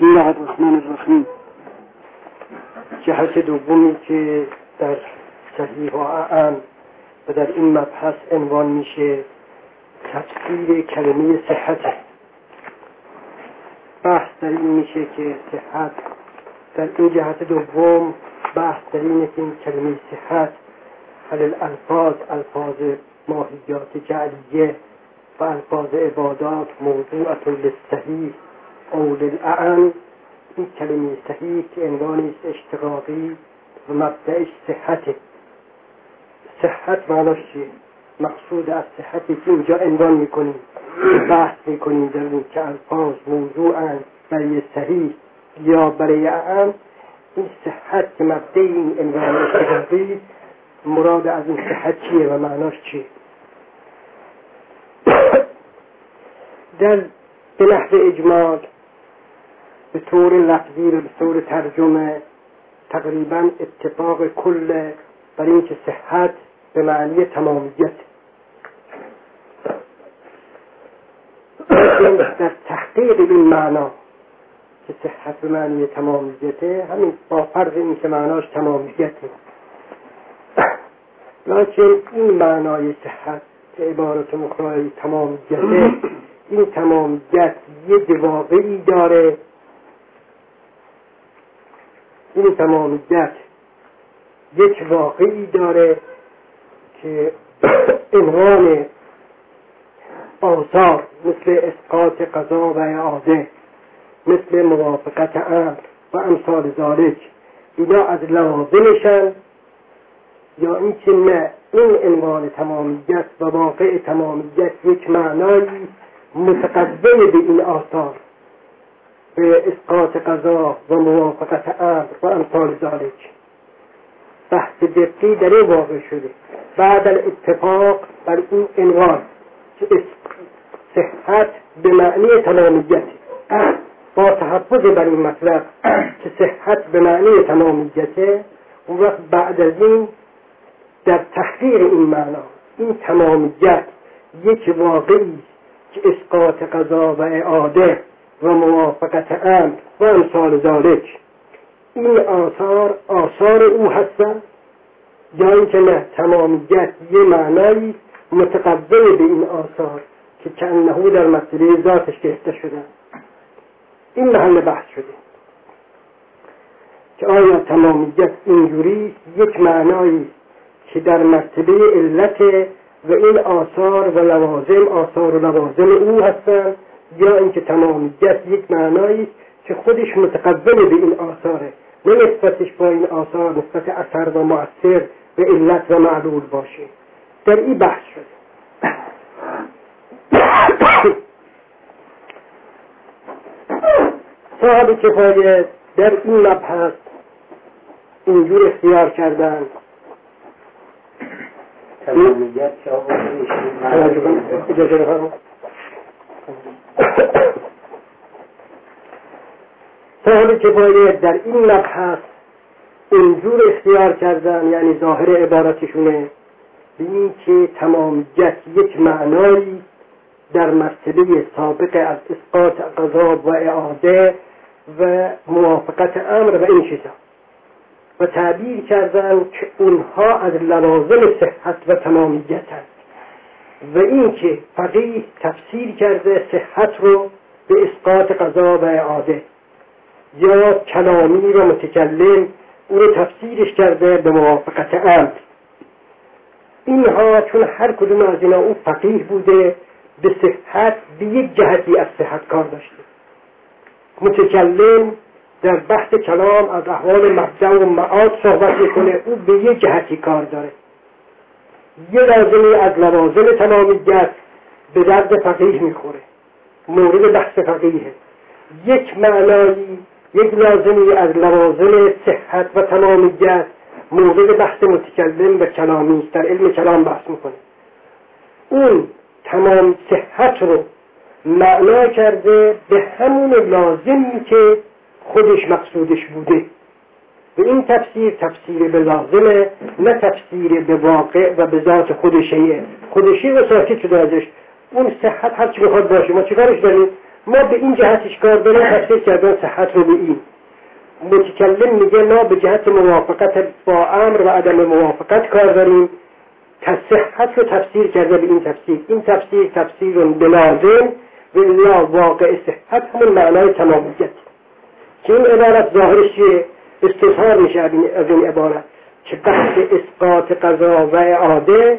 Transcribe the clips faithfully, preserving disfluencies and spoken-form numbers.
بسم الله الرحمن الرحیم. جهت دومی که در صحیح و اعم و در این مبحث عنوان میشه تفسیر کلمه صحت. بحث در این میشه که صحت در این جهت دوم بحث در اینه که این کلمه صحت هل الالفاظ الفاظ ماهیات جعلیه و الفاظ عبادات موضوعة للصحیح او للأعم. این کلمه صحیح که عنوانی اشتقاقی و مبدأش صحته. صحت معناش چیه؟ مقصود از صحتی که اینجا عنوان میکنیم بحث میکنیم در این که الفاظ موضوعاً برای صحیح یا برای اعم. این صحت که مبدأ این عنوان اشتقاقی، مراد از این صحت چیه و معناش چیه؟ در به نحو اجمال به طور لفظی و به طور ترجمه تقریبا اتفاق کل بر این که صحت به معنی تمامیت. در تحقیق این معنا که صحت به معنی تمامیته، همین با فرض این که معناش تمامیته، لکن این معنای صحت که عبارت مخرای تمامیته، این تمامیت یک واقعی داره. این تمامیت یک واقعی داره که عنوان آثار مثل اسقاط قضا و اعاده، مثل موافقت امر و امثال ذالک، اینا از لوازمشن، یا این که نه، این عنوان تمامیت و واقع تمامیت یک معنایی متقبل به این آثار، به اسقاط قضا و موافقت امر و امثال ذالک. بحث دقیقی در این واقع شده بعد الاتفاق بر این عنوان که صحت به معنی تمامیت، با تحفظ بر این مطلب که صحت به معنی تمامیته، اون وقت بعد از این در تحقیر این معنا، این تمامیت یک واقعی که اسقاط قضا و اعاده و موافقت امر و امثال ذالک، این آثار آثار او هستند، یا اینکه نه، تمامیت یه معنایی متقبل به این آثار که کأنه در مسئله ذاتش گرفته شده. این محل بحث شده که آیا تمامیت اینجوری یک معنایی که در مرتبه علت و این آثار و لوازم آثار و لوازم او هستند، یا اینکه تمامیت یک معنایی که خودش متقبل به این آثاره، نه نسبتش با این آثار نسبت اثر و مؤثر و علت و معلول باشه. در این بحث شده. صاحب کفایه در این مبحث اینجور اختیار کردن تمامیت که آقا اجازه بفرمایید. صاحب کفایه در این مبحث اینجور اختیار کردن، یعنی ظاهر عبارتشونه به این که تمامیت یک معنایی در مرتبه سابق از اسقاط قضا و اعاده و موافقت امر و این چیزا، و تعبیر کردن که اونها از لوازم صحت و تمامیت هست، و این که فقیه تفسیر کرده صحت رو به اسقاط قضا و اعاده، یا کلامی و متکلم او رو تفسیرش کرده به موافقت امر. اینها چون هر کدوم از اینا او فقیه بوده، به صحت به یک جهتی از صحت کار داشته. متکلم در بحث کلام از احوال مبدأ و معاد صحبت میکنه، او به یک جهتی کار داره. یه لازمی از لوازم تمامیت به درد فقیه میخوره، مورد بحث فقیه. یک معنایی، یک لازمی از لوازم صحت و تمامیت مورد بحث متکلم و کلامی در علم کلام بحث میکنه. اون تمام صحت رو معنا کرده به همون لازمی که خودش مقصودش بوده، و این تفسیر تفسیر به لازمه، نه تفسیر به واقع و به ذات خودشه. خودشه و ساکت شده ازش. اون صحت هر چی بخواد باشه، ما چیکارش داریم؟ ما به این جهتش کار داریم، تفسیر کردن صحت رو به این. متکلم میگه ما به جهت موافقت با امر و عدم موافقت کار داریم، صحت رو تفسیر کرده به این تفسیر. این تفسیر تفسیر بلازم و الا واقع صحت همون معنای تمامیت که این عبارت ظاهرش استظهار میشه از این عبارت که بحث اسقاط قضا و اعاده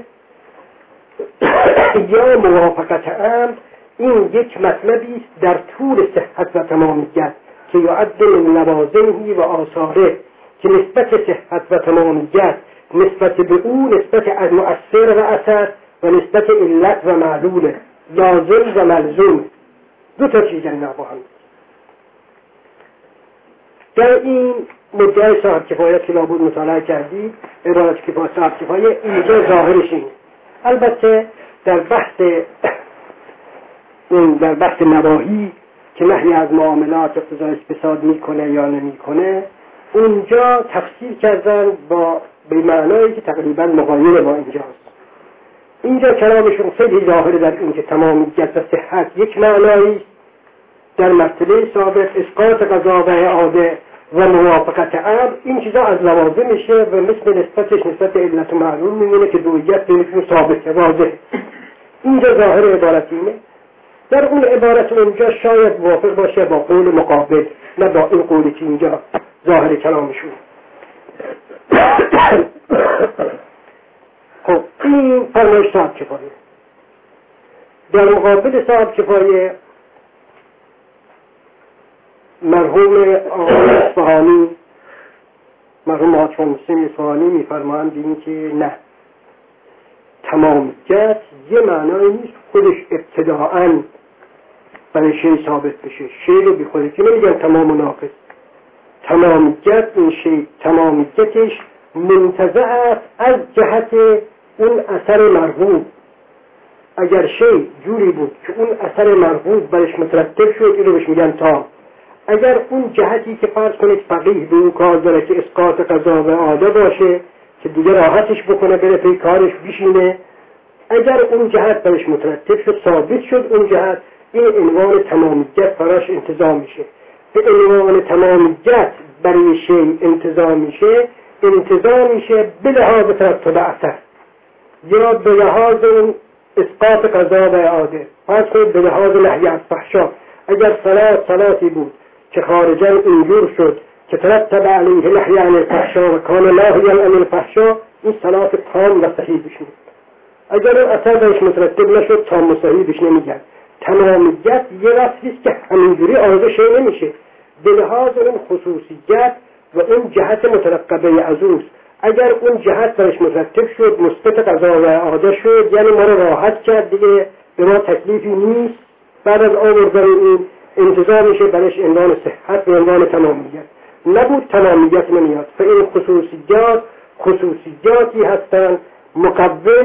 یا موافقت امر این یک مطلبی است در طول صحت و تمامیت که یعد من لوازمه و آثاره که نسبت صحت و تمامیت نسبت به او نسبت از مؤثر و اثر و نسبت علت و معلول لازم و ملزوم دو تا چیز اینا با هم. در این مدعای صاحب کفایت که لابد مطالعه کردی عبارت که با صاحب کفایه اینجا ظاهرش این. البته در بحث این در بحث نواهی که نهی از معاملات اقتضای فساد میکنه یا نمیکنه اونجا تفسیر کردن با به معنایی که تقریبا مغایر با اینجاست. اینجا کلامشون خیلی ظاهره در این که تمامیت و صحت یک معنایی در مرتبه ثابت اسقاط قضا و اعاده و موافقت امر این چیزا از لوازم میشه و مثل نسبتش نسبت علت و معلول میمونه که دویت بینشون ثابته واضحه. اینجا ظاهر عبارت اینه. در اون عبارت اونجا شاید موافق باشه با قول مقابل، نه با این قولی که اینجا ظاهر کلامشون. خب این فرمایش صاحب کفایه. در مقابل صاحب کفایه مرحوم آقای اصفهانی مرحوم حاج مسلم اصفهانی میفرمایند این که نه، تمامیت یه معنایی نیست خودش ابتداعاً برای شیء ثابت بشه. شیء رو بی خودش نمیگن تمام و ناقص. تمامیت این شیء تمامیتش منتزع است از جهت اون اثر مرغوب. اگر شیء جوری بود که اون اثر مرغوب برش مترتب شد اینو بهش میگن تام. اگر اون جهتی که فرض کنید فقیه به اون کار داره که اسقاط قضا و اعاده باشه که دیگه راحتش بکنه بره پی کارش بشینه، اگر اون جهت برش مترتب شد ثابت شد اون جهت، این عنوان تمامیت براش انتظام میشه. به عنوان تمامیت برای شیء انتظام میشه انتظام میشه به لحاظ ترتب اثر یا به لحاظ اون اسقاط قضا و اعاده. فرض کنید به لحاظ نهی از فحشا، اگر صلات صلاتی بود که خارجا اینجور شد که ترتب علیه نهی عن الفحشا و کان ناهیا عن الفحشا، این صلات تام و صحیح بشه. اگر اون اثر برش مترتب نشد تام و صحیح بشه نمیگن. تمامیت یه وصفیست که همینجوری آرزو شیء نمیشه، به لحاظ اون خصوصیت و اون جهت مترقبه از اوست. اگر اون جهت برش مترتب شد مثبت قضا و اعاده شد یعنی ما رو راحت کرد دیگه به ما تکلیفی نیست، بعد از آوردن این انتظار میشه برش عنوان صحت و عنوان تمامیت. نبود تمامیت نمیاد. فإن خصوصیات خصوصیاتی هستند مقوم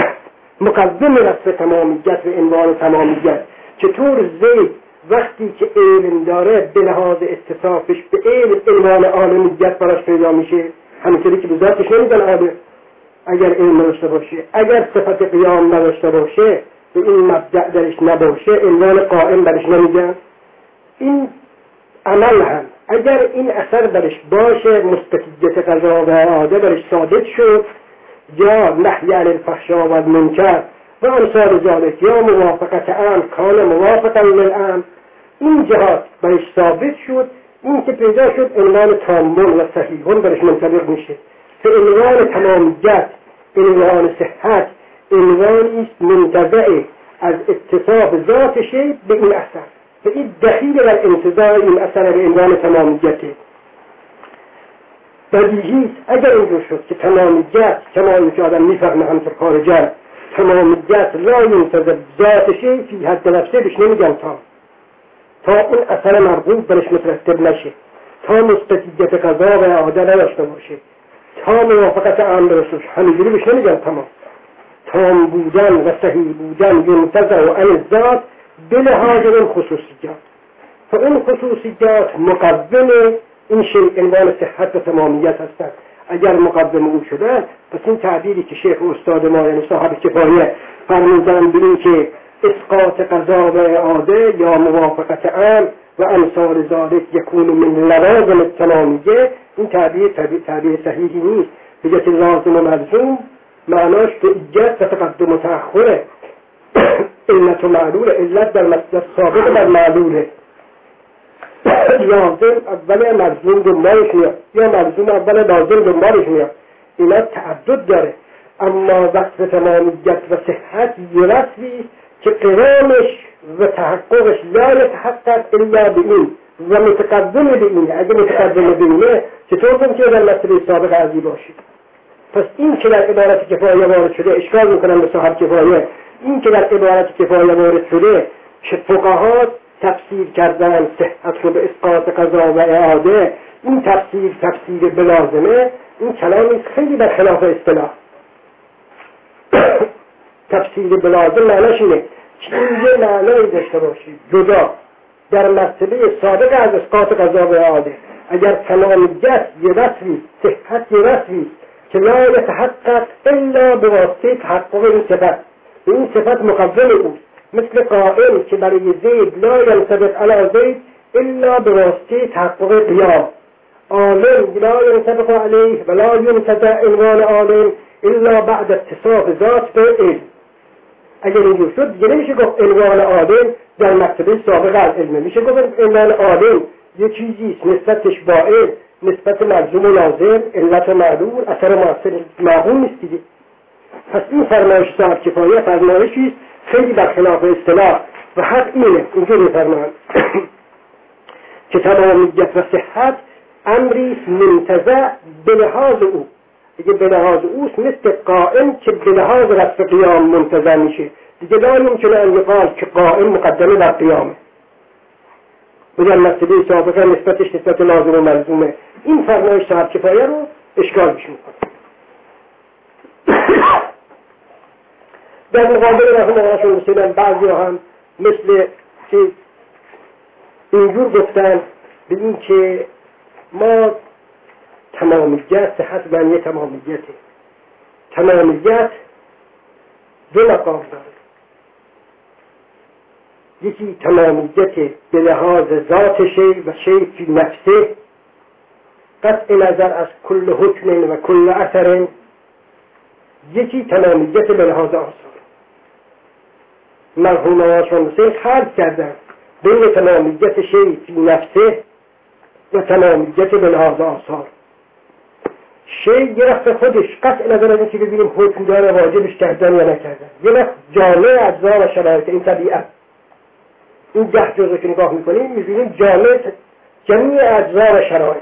مقدم وصف تمامیت و عنوان تمامیت. چطور زید وقتی که علم داره به لحاظ اتصافش به علم عنوان عالمیت براش پیدا میشه، همینطوری که به ذاتش نمیدن عالم اگر علم نداشته باشه، اگر صفت قیام نداشته باشه و این مبدأ درش نباشه عنوان قائم برش نمیدن. این عمل هم اگر این اثر برش باشه مثبتیت قضا و اعاده برش ثابت شد یا نهی عن الفحشاء و المنکر و امثال ذلک یا موافقت امر کان موافقا للامر، این جهات برش ثابت شد، این که پیدا شد عنوان تامون و صحیحون برش منطبق میشه. که عنوان تمامیت عنوان صحت عنوانی است منتزع از اتصاف ذات شیء به این اثر و این دخیل در انتزاع این اثر به عنوان تمامیته. بدیهی است اگر اینجور شد که تمامیت کما اینکه آدم میفهمه همطور خارجا تمامیت لا ینتزع ذات شیء فی حد نفسه بهش نمیگن تام، تا اون اثر مرغوب برش مترتب نشه، تا مثبتیت قضا و اعاده نداشته باشه، تا موافقت امر رسول همینجوری بهش نمیگن تمام. تام بودن و صحیح بودن ینتزع عن الذات به لحاظ اون خصوصیات. فاون خصوصیات مقوم این شیء عنوان صحت و تمامیت هستند. اگر مقدم او شده پس این تعبیری که شیخ و استاد ما یعنی صاحب کفایه فرمودن به این که اسقاط قضا و اعاده یا موافقت امر و امثال ذالک یکون من لوازم التمامیه، این تعبیر تعبیر صحیحی نیست. بگه که لازم و ملزوم معناش حجت و تقدم و تأخره. علت و معلول، علت در مصدر سابق بر معلوله. لازم اول ملزوم دنبالش میاد یا ملزوم اول لازم دنبالش میاد. اینا تعدد داره. اما وصف تمامیت و صحت یه وصفی که قرامش و تحققش لا یتحقق الا به این و متقدم به اینه. اگه متقدم به اینه چطور ممکنه در مسئله سابق ازی باشید؟ پس این که در عبارت کفایه وارد شده، اشکال میکنم به صاحب کفایه، این که در عبارت کفایه وارد شده که فقها تفسیر کردن صحت رو به اسقاط قضا و اعاده، این تفسیر تفسیر بلازمه، این کلامی خیلی بر خلاف اصطلاح. تفسیر بلازم معناش اینه که این یه معنایی داشته باشید جدا در مرتبه سابق از اسقاط قضا و اعاده. اگر تمامیت یه وصفی، صحت یه وصفی که لا یتحقق الا به واسطه تحقق این صفت، این صفت مقدم او، مثل قائل که برای زید لا ینطبق علی زید الا به واسطه تحقق قیام، عالم لا ینطبق علیه ولا ینتزع عنوان عالم الا بعد اتصاف ذات به علم. اگر اینجور شد دیگه نمیشه گفت عنوان عالم در مرتبه سابق از علم، میشه گفت عنوان عالم یه چیزیست نسبتش با علم، نسبت ملزوم و لازم، علت و معلول، اثر مؤثر معقول نیست دیگه. پس این فرمایش صاحب کفایه فرمایشی خیلی برخلاف اصطلاح و حق اینه. اینجور میفرمایند که تمامیت و صحت امری منتزع به لحاظ او، دیگه به لحاظ اوست، مثل قائم که به لحاظ رفع قیام منتزع میشه دیگه. لا یمکن ان یقال که قائم مقدمه بر قیامه، بگر مسئله سابقه نسبتش نسبت لازم و ملزومه. این فرمایش صاحب کفایه رو اشکال بش میکنه. در مقابل رحمه الله رسولن بعضی هم مثل که اینجور گفتن به این که ما تمامیت صحت معنی تمامیته. تمامیت دو مقام داره، یکی تمامیت به لحاظ ذات شی و شی فی نفسه، قطع نظر از کل حکم و کل اثر. یکی تمامیت به لحاظ آثار. مرحوم آشان حسین خلط کردن بین تمامیت شی فی نفسه و تمامیت به لحاظ آثار. شی گرفت خودش قطع نظر از این که ببینیم حکم داره واجبش کردن یا نکردن، یه وقت جامعه اجزا و شرایط این طبیعت، این ده جزء که نگاه میکنیم میبینیم جامعه جمعی اجزا و شرایط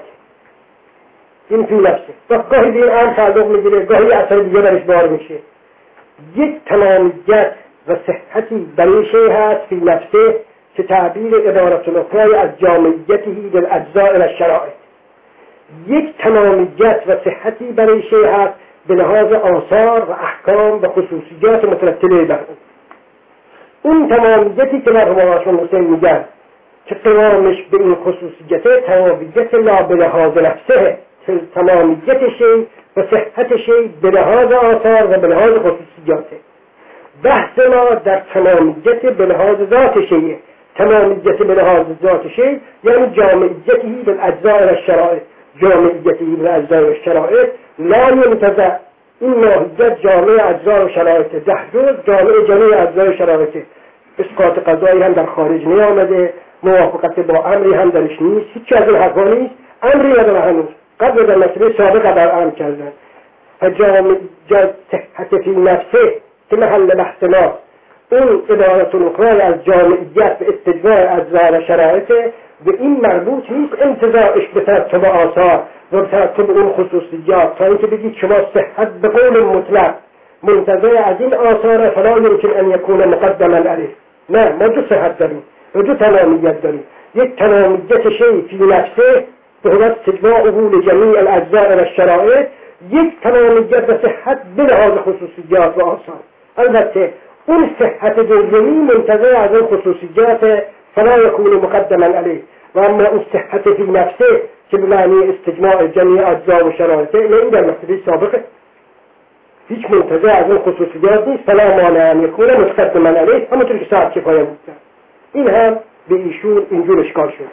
این فی نفسه و گاهی به این امر تعلق میگیره، گاهی اثر دیگه برش بار میشه. یک تمامیت و صحتی برای شی هست فی نفسه که تعبیر عبارت الاخرى از جامعیتی در اجزاء و شرایط. یک تمامیت و صحتی برای شی هست به لحاظ آثار و احکام و خصوصیات مترتبه بر اون. اون تمامیتی که مرحوم آشان حسین میگن که قوامش به این خصوصیته تمامیت لا به لحاظ نفسه، تمامیت شی و صحت شی به لحاظ آثار و به لحاظ خصوصیاته. بحث ما در تمامیت به لحاظ ذات شیه. تمامیت به لحاظ ذات شی یعنی جامعیتی به اجزاء و شرایط، جامعیتی به اجزاء و شرایط لا ینتزع. این ماهیت جامعه اجزاء و شرایط، ده جز جامعه جمعی اجزاء و شرایط. اسقاط قضایی هم در خارج نیامده، موافقت با امری هم درش نیست، هیچ از این حرفا نیست، امری نداره هنوز. قبل در مسئله سابقه بر امر کردن. فجامعیت صحت فی نفسه که محل بحث ما، اون عبارت الاخرى از جامعیت به استجواء اجزاء و شرایط به این مربوط نیست انتزاعش به ترتب آثار و به ترتب اون خصوصیات، تا اینکه بگید شما صحت به قول مطلق منتزع از این آثار فلا یمکن ان یکون مقدما علیه. نه، ما دو صحت داریم و دو تمامیت داریم. یک تمامیت شی فی نفسه به حالت استجواء لجمیع الاجزاء و الشرائط، یک تمامیت و صحت به لحاظ خصوصیات و آثار. البته اون صحت جزئی منتزع از اون خصوصیات فلا یکون مقدما علیه، و اما اون صحت فی نفسه که به معنی استجماع جمعی اجزا و شرایطه، این در مسئله سابقه. هیچ منتظر از اون خصوصیات نیست. فلا مانع ان یکون متقدما علیه، همونطور که صاحب کفایه بود. این هم به ایشون اینجور اشکال شد.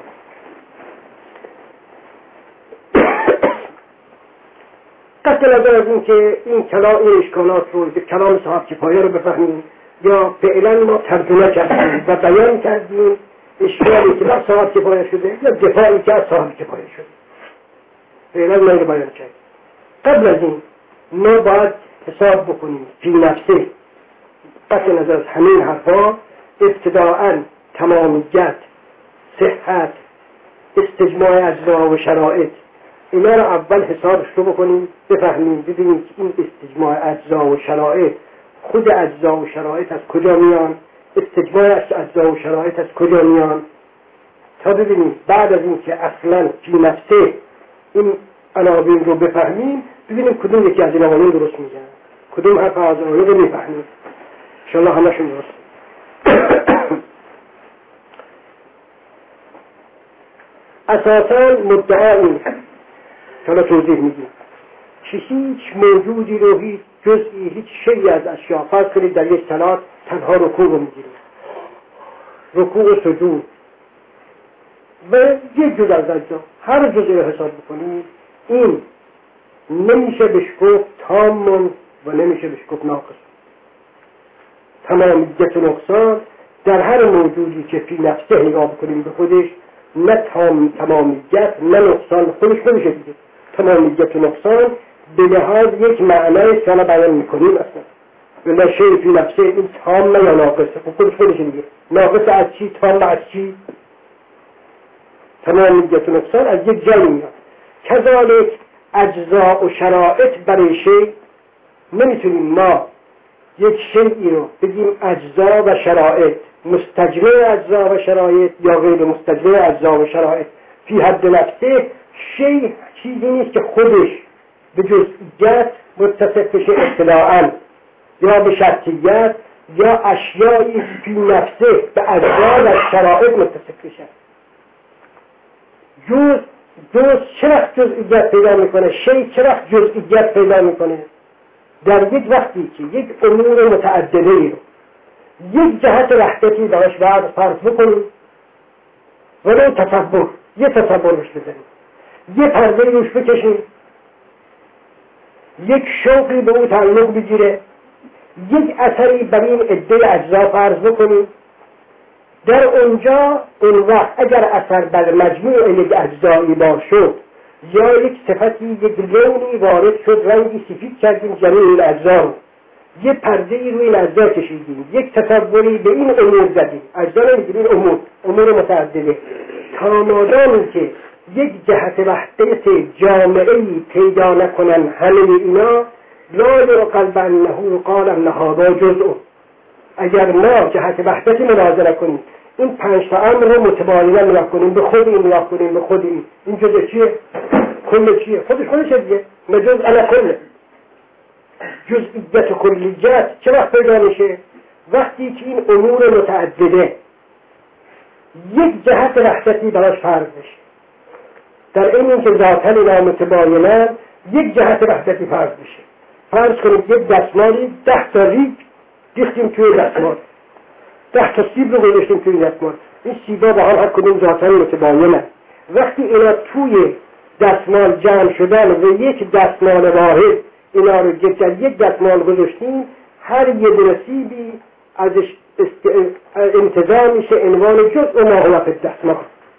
قطع نظر از این که این کلام این اشکالات رو به کلام صاحب کفایه رو بفهمیم یا فعلا ما ترجمه کردیم و بیان کردیم اشکالی که در صاحب کفایه شده یا دفاعی که از صاحب کفایه شده، فعلا ما رو بیان کردیم. قبل از این ما باید حساب بکنیم فی نفسه، قطع نظر از همین حرفا، ابتداءً تمامیت، صحت، استجماع اجزا و شرایط، اینا رو اول حسابش رو بکنیم، بفهمیم، ببینیم که این استجماع اجزا و شرایط، خود اجزا و شرایط از کجا میان، استجماع اجزا و شرایط از کجا میان، تا ببینیم بعد از این که اصلا فی نفسه این عناوین رو بفهمیم، ببینیم کدوم یکی از این عناوین درست میگن، کدوم حرف از عناوین رو میفهمیم. انشاءالله همشون درست. اساساً مدعا این حالا توضیح میدیم که هیچ موجودی رو، هیچ جزئی، هیچ شیئی از اشیاء، فرض کنید در یک صلات تنها رکوع رو میگیریم، رکوع و سجود و یک جز از اجزا، هر جزئی رو حساب بکنیم، این نمیشه بهش گفت تام و نمیشه بهش گفت ناقص. تمامیت و نقصان در هر موجودی که فی نفسه نگاه بکنیم به خودش، نه تام تمامیت نه نقصان خودش نمیشه دیگه. تمامیت و نقصان به لحاظ یک معنای سالا بیان میکنیم اصلا. ولی شیء فی نفسه این تام یا ناقصه، خب خودش خودش دیگه. ناقص از چی؟ تام از چی؟ تمامیت و نقصان از یک جایی میاد. کذالک اجزا و شرایط برای شیء نمیتونیم ما یک شیئی رو بگیم اجزا و شرایط، مستجمع اجزا و شرایط یا غیر مستجمع اجزا و شرایط. فی حد نفسه شیء چیزی نیست که خودش به جزئیات متصف بشه اطلاعاً یا به شرطیت، یا اشیایی فی نفسه به اجزا و شرایط متصف بشه. جز جز چرا جزئیات پیدا میکنه؟ شیء چرا جزئیات پیدا میکنه؟ در یک وقتی که یک امور متعدده ای رو یک جهت وحدتی براش بعد فرض بکنیم، ولو تصور، یه تصور روش بزنیم، یه پرده روش بکشیم، یک شوقی به او تعلق بگیره، یک اثری بر این عده اجزا فرض بکنیم، در اونجا اون وقت اگر اثر بر مجموع یک اجزایی بار شد یا یک صفتی، یک لونی وارد شد، رنگی سفید کردیم جمعی این اجزا رو، یه پرده ای روی این اجزا کشیدیم، یک تصوری به این امور زدیم، اجزا نمیگیم، امور امور متعدده، تا مادامی که یک جهت وحدت جامعه‌ای پیدا نکنن همه اینا، لا یعقل بانه قال ان هذا جزء. اگر ما جهت وحدتی مناظره کنیم، این پنج تا امر رو متبایناً نگاه کنیم، به خود این نگاه کنیم، به خود این این جزء چیه؟ کل چیه؟ خودش خودشه دیگه، نه جزء الا کل. جزئیت و کلیت چه وقت پیدا میشه؟ وقتی که این امور متعدده یک جهت وحدتی براش فرض بشه، در این این که ذاتن اینا متباینن یک جهت وحدتی فرض بشه. فرض کنید یک دستمالی ده تا ریگ ریختیم توی دستمال، ده تا سیب رو گذاشتیم توی دستمال، این سیبا با هم هر کدوم ذاتن متباینن. وقتی اینا توی دستمال جمع شدن و یک دستمال واحد اینا رو یک دستمال گذاشتیم، هر یه نصیبی ازش است... انتظار میشه عنوان جزء ماهوت دستمال.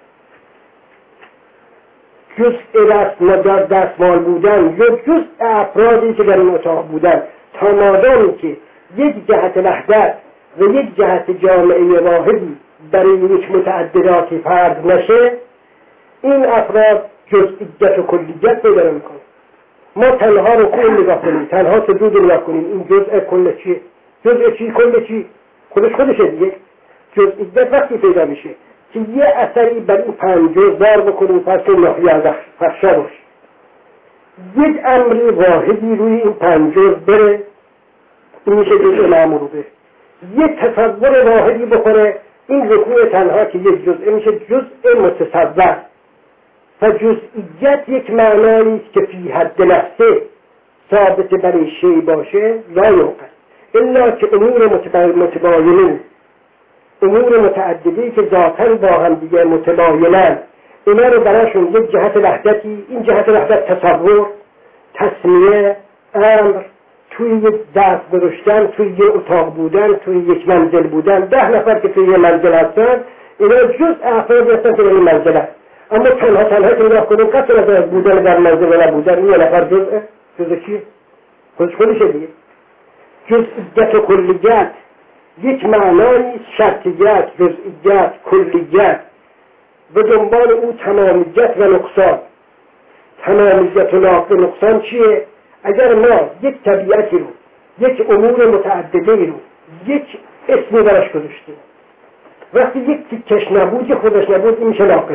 جزء دستمال در دستمال بودن یا جزء افرادی که در این اتاق بودن، تا مادامی که یک جهت وحدت و یک جهت جامعه واحدی برای یک متعدداتی فرض نشه، این افراد جزئیت و کلیت پیدا میکنه. ما تنها رو کل نگاه کنیم، تنها سجود نگاه کنیم، این جزء کل چیه؟ جزء چی؟ کل چی؟ خودش خودشه دیگه. جزئیت وقتی پیدا میشه که یه اثری بر این پنج جزء دار بکنیم، پس که ناحیه از فخشا باشه، یک امری واحدی روی این پنج جزء بره، این میشه جزء معموله. یک تصور واحدی بخوره، این رکوع تنها که یک جزء میشه جزء متصور. و جزئیت یک معنایی که فی حد نفسه ثابت برای شی باشه لا یوقع الا که امور متباینه، امور متعددی که ذاتاً با هم دیگه متباینن، اینا رو براشون یک جهت وحدتی، این جهت وحدت تصور، تصمیه، امر، توی یک دست گذاشتن، توی یک اتاق بودن، توی یک منزل بودن، ده نفر که توی یک منزل هستن اینا جز افرادی هستن که در این منزل هست. اما تنها تنها که نگاه کنیم قصد از بودن در منزل و نبودن این یه نفر جزء جزء چیه؟ خودش خودشه دیگه. جزئیت و کلیت یک معنای شرطیت، جزئیت، کلیت و دنبال او تمامیت و نقصان. تمامیت و نقصان چیه؟ اگر ما یک طبیعتی رو، یک امور متعدده رو یک اسمی براش گذاشتیم، وقتی یک تیکش نبود، یک خودش نبود، این میشه ناقص.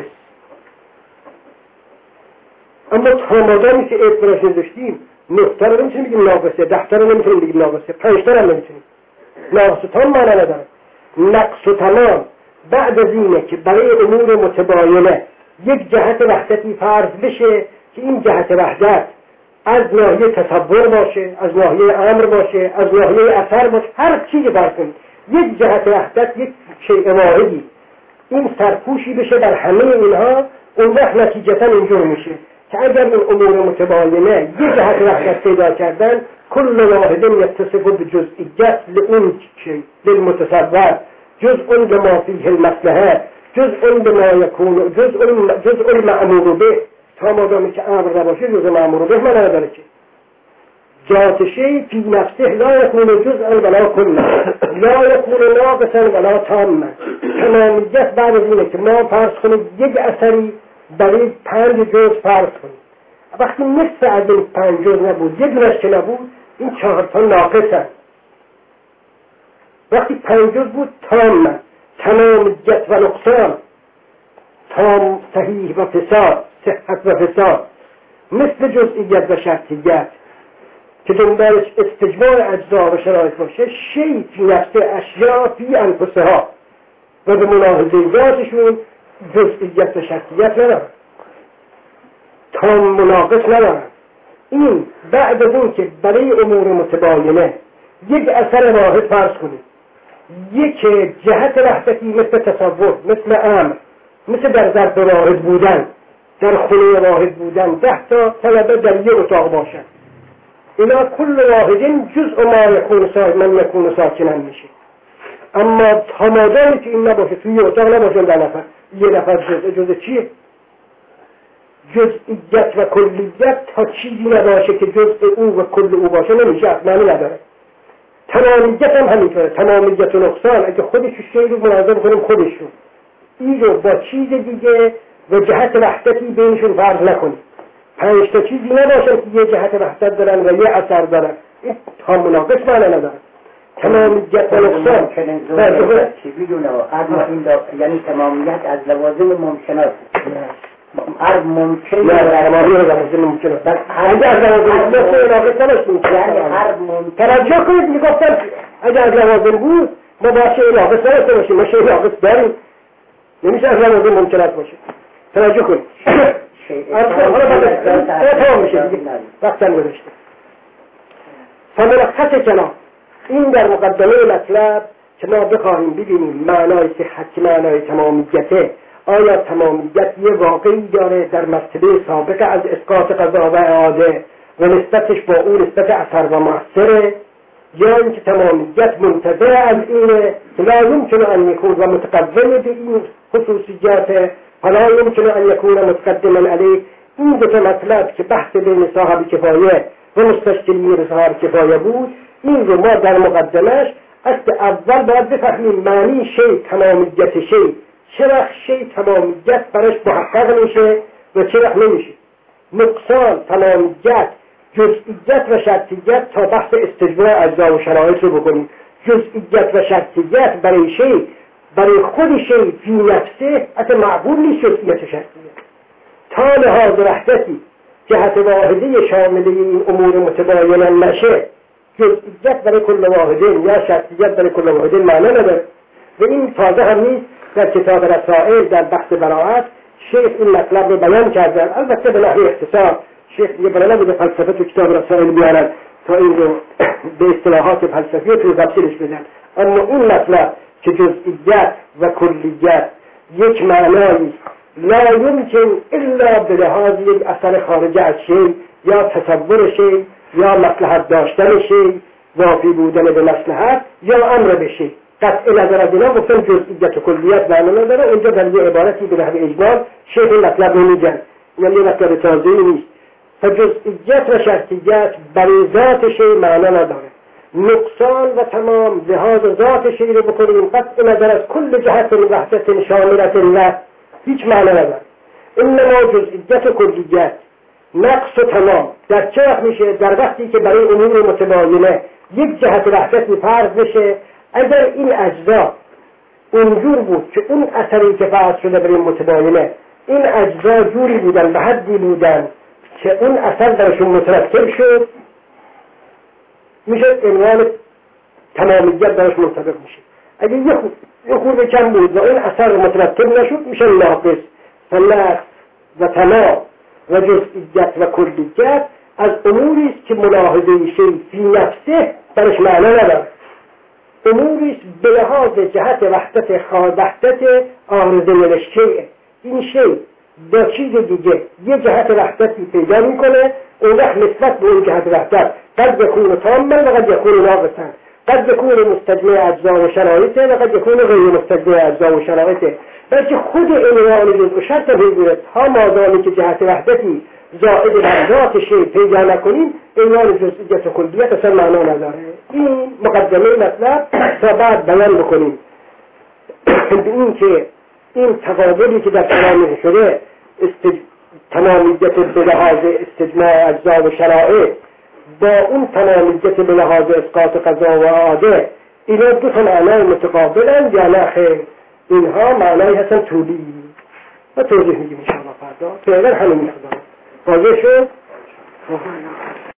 اما تمادامی که اسم براش نذاشتیم، نقطه رو نمیتونیم بگیم ناقصه، ده تا رو نمیتونیم بگیم ناقصه، پنج تا رو نمیتونیم. ناقص و تمام معنی نداره. نقص و تمام بعد از اینه که برای امور متباینه یک جهت وحدتی فرض بشه که این جهت وحدت از ناحیه تصور باشه، از ناحیه امر باشه، از ناحیه اثر باشه، هر چیزی فرض کنید یک جهت وحدت، یک شیء واحدی این سرپوشی بشه بر همه اینها، اون وقت نتیجتا اینجور میشه که اگر این امور متباینه یک جهت وحدت پیدا کردن، کل واحد یتصف بجزئیت لأون شیء للمتصور، جزء لما فیه المصلحه، جزء بما یکون، جزء جزء المأمور به. تا مادامی که امر نباشه جزء مأمور به من نداره که ذات شیء فی نفسه لا یکون جزءا ولا کلا، لا یکون ناقصا ولا تاما. تمامیت بعد از اینه که ما فرض کنیم یک اثری برای پنج جزء فرض کنیم، وقتی نصف از این پنج جزء نبود، یک دونش که نبود، این چهار تا ناقصن. وقتی پنج جزء بود تام، تمامیت و نقصان، تام صحیح و فساد، صحت و فساد، مثل جزئیت و شرطیت که دنبالش استجماع اجزا و شرایط باشه، شیء فی نفس اشیا فی انفسها و به ملاحظه ذاتشون جزئیت و شرطیت ندارن، تام مناقص ندارن. این بعد از اون که برای امور متباینه یک اثر واحد فرض کنید، یک جهت وحدتی مثل تصور، مثل امر، مثل در ظرف واحد بودن، در خونه واحد بودن، ده تا طلبه در یک اتاق باشن، اینا کل واحدین جزء ما یکون ساکن من یکون ساکنن میشه. اما تمادامی که این نباشه، توی اتاق نباشن در نفر، یه نفر جزء جزء چیه؟ جزئیت و کلیت تا چیزی نباشه که جزء او و کل او باشه نمیشه، اصلا نداره. تمامیت هم همینطوره، تمامیت و نقصان اگه خودش شیء رو مناظره کنیم خودشون، این رو با چیز دیگه و جهت وحدتی بینشون فرض نکنیم، پنج تا چیزی نباشن که یه جهت وحدت دارن و یه اثر دارن، این تا مناقص معنی نداره. تمامیت و نقصان چی بدونه یعنی تمامیت از لوازم ممکنات هر ممکن نه تمامیت از لوازم ممکنات اگه از لوازم مناقص نباشیم، یعنی هر ممکن توجه کنید میگفتن اگه از لوازم بود ما باشه ناقص نداشته باشیم، ما شیء ناقص داریم، نمیشه از لوازم ممکنات باشه. توجه کنید حالا بعد تمام میشه دیگه، وقتم گذشته. فملخص کلام این در مقدمه مطلب که ما بخواهیم ببینیم معنای صحت، معنای تمامیته، آیا تمامیت یه واقعی داره در مرتبه سابقه از اسقاط قضا و اعاده و نسبتش با اون نسبت اثر و مؤثره، یا اینکه تمامیت منتظر از اینه که لا یمکن ان یکون و متقدم به این خصوصیات فلا یمکن ان یکون متقدما علیه. این دو تا مطلب که بحث بین صاحب کفایه و مستشکلین صاحب کفایه بود، این رو ما در مقدمش از اول باید بفهمیم معنی شیء، تمامیت شیء، چه وقت شیء تمامیت برش محقق میشه و چه وقت نمیشه. نقصان، تمامیت، جزئیت و شرطیت تا بحث استجماع اجزا و شرایط رو بکنیم. جزئیت و شرطیت برای شیء، برای خود شیء فی نفسه اصلا معقول نیست جزئیت و شرطیت. تا لحاظ وحدتی جهت واحده شامل این امور متباینه نشه، جزئیت برای کل واحدین یا شرطیت برای کل واحدین معنی نداره. و این تازه هم نیست، در کتاب رسائل در بحث براءت شیخ این مطلب رو بیان کردن، البته به نحو اختصار، شیخ دیگه برای نبوده فلسفه تو کتاب رسائل بیارن تا این رو به اصطلاحات فلسفی تو تفسیرش بدن، اما این مطلب که جزئیت و کلیت یک معنایی لا یمکن الا به لحاظ یک اثر خارج از شی یا تصور شی یا مصلحت داشتن شی، وافی بودن به مصلحت یا امر به شی. قطع نظر از اینا گفتن جزئیت و کلیت معنی نداره. اینجا در یه عبارتی به نحو اجمال شیخ این مطلب رو میگن، یعنی مطلب تازه‌ای نیست. فجزئیت و شرطیت برای ذات شی معنی نداره. نقصان و تمام لحاظ ذات شی رو بکنیم قطع نظر از کل جهت وحدت شاملت الله هیچ معنی نداره. انما جزئیت و کلیت نقص و تمام در چه وقت میشه؟ در وقتی که برای امور متباینه یک جهت وحدتی فرض بشه. اگر این اجزا اونجور بود که اون اثری که فرض شده برای متباینه این اجزا جوری بودن به حدی بودن که اون اثر درشون مترتب شد، میشه عنوان تمامیت درش منطبق میشه. اگر یه خورده کم بود و این اثر مترتب نشد میشه ناقص. فنقص و تمام و جزئیت و کلیت از اموری است که ملاحظه شی فی نفسه درش معنی نداره. اموری است به لحاظ جهت وحدت وحدت عارضه الشیء. این شی با چیز دیگه یه جهت وحدتی پیدا میکنه، اون وقت نسبت به اون جهت وحدت قد یکون تاما و قد یکون ناقصا، قد یکون مستجمع اجزا و شرایطه و قد یکون غیر مستجمع اجزا و شرایطه. بلکه خود عنوان جزء و شرط بگیره تا مادامی که جهت وحدتی زائد بر ذات شی پیدا نکنیم عنوان جزئیت و کلیت اصلا معنا نداره. این مقدمه مطلب تا بعد بیان بکنیم به این که این تقابلی که در کلام شده استج... تمامیت به لحاظ استجماع اجزا و شرائع با اون تمامیت به لحاظ اسقاط قضا و عاده، اینا دو تا معنای متقابلن یا نه خیر؟ اینها معنای هستن طولی و توضیح میگیم انشاءالله فردا. فعلا همین مقدار واضح شد.